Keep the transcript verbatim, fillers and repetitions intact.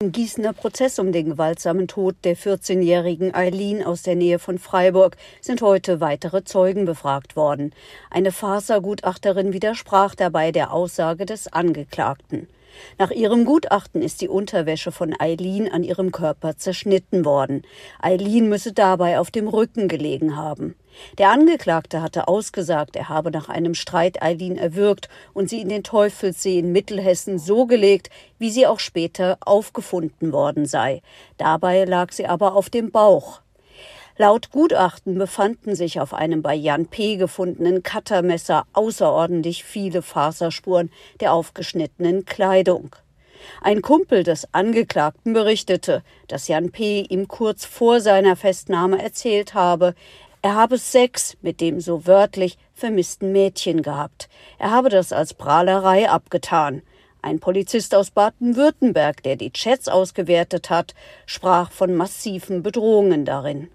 Im Gießener Prozess um den gewaltsamen Tod der vierzehnjährigen Aylin aus der Nähe von Freiburg sind heute weitere Zeugen befragt worden. Eine Fahrsser-Gutachterin widersprach dabei der Aussage des Angeklagten. Nach ihrem Gutachten ist die Unterwäsche von Aylin an ihrem Körper zerschnitten worden. Aylin müsse dabei auf dem Rücken gelegen haben. Der Angeklagte hatte ausgesagt, er habe nach einem Streit Aylin erwürgt und sie in den Teufelssee in Mittelhessen so gelegt, wie sie auch später aufgefunden worden sei. Dabei lag sie aber auf dem Bauch. Laut Gutachten befanden sich auf einem bei Jan P. gefundenen Cuttermesser außerordentlich viele Faserspuren der aufgeschnittenen Kleidung. Ein Kumpel des Angeklagten berichtete, dass Jan P. ihm kurz vor seiner Festnahme erzählt habe, er habe Sex mit dem so wörtlich vermissten Mädchen gehabt. Er habe das als Prahlerei abgetan. Ein Polizist aus Baden-Württemberg, der die Chats ausgewertet hat, sprach von massiven Bedrohungen darin.